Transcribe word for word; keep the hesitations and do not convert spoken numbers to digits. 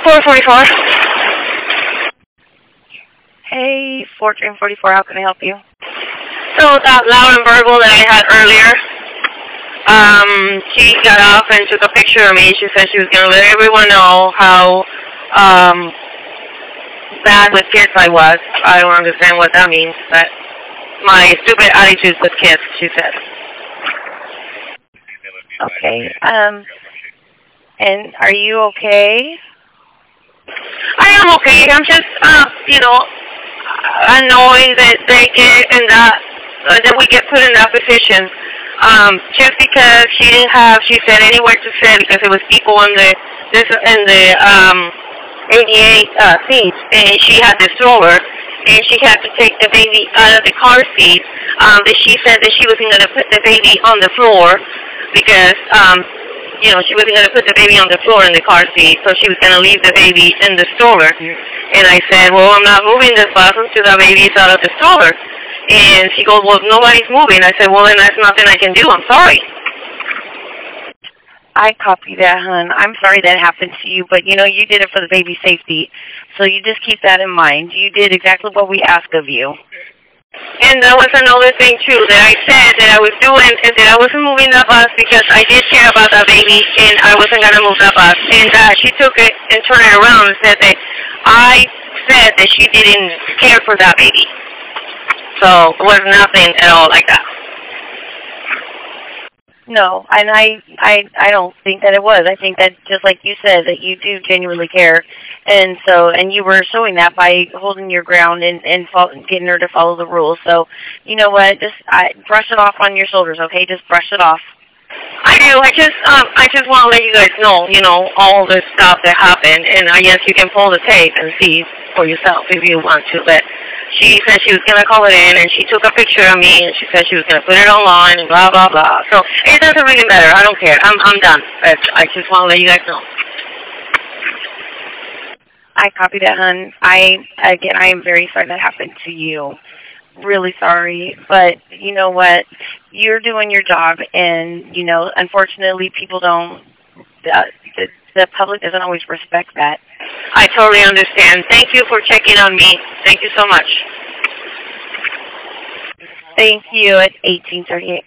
four forty-four. Hey, fourteen forty-four, how can I help you? So that loud and verbal that I had earlier, um, she got off and took a picture of me. She said she was going to let everyone know how um, bad with kids I was. I don't understand what that means, but my stupid attitude with kids, she said. Okay, um, and are you okay? I am okay. I'm just, uh, you know, annoyed that they get in that, uh, that we get put in that position. Um, just because she didn't have, she said, anywhere to sit because it was people in the, this, in the, um, eighty-eight, uh, seats, and she had the stroller, and she had to take the baby out of the car seat. Um, that she said that she wasn't going to put the baby on the floor because, um, you know, she wasn't going to put the baby on the floor in the car seat, so she was going to leave the baby in the stroller. And I said, well, I'm not moving this bus until the baby's out of the stroller. And she goes, well, nobody's moving. I said, well, then that's nothing I can do. I'm sorry. I copy that, hon. I'm sorry that happened to you, but, you know, you did it for the baby's safety. So you just keep that in mind. You did exactly what we asked of you. And there was another thing, too, that I said that I was doing, and that I wasn't moving that bus because I did care about that baby, and I wasn't going to move that bus. And uh, she took it and turned it around and said that I said that she didn't care for that baby. So it was nothing at all like that. No, and I, I, I don't think that it was. I think that just like you said, that you do genuinely care, and so and you were showing that by holding your ground and and follow, getting her to follow the rules. So you know what? Just I, brush it off on your shoulders, okay? Just brush it off. I do. I just um I just want to let you guys know, you know, all the stuff that happened, and I guess you can pull the tape and see for yourself if you want to, but. She said she was going to call it in, and she took a picture of me, and she said she was going to put it online, and blah, blah, blah. So it doesn't really matter. I don't care. I'm I'm done. But I just want to let you guys know. I copy that, hon. I, again, I am very sorry that happened to you. Really sorry. But you know what? You're doing your job, and, you know, unfortunately, people don't, uh, the, the public doesn't always respect that. I totally understand. Thank you for checking on me. Thank you so much. Thank you at eighteen thirty-eight.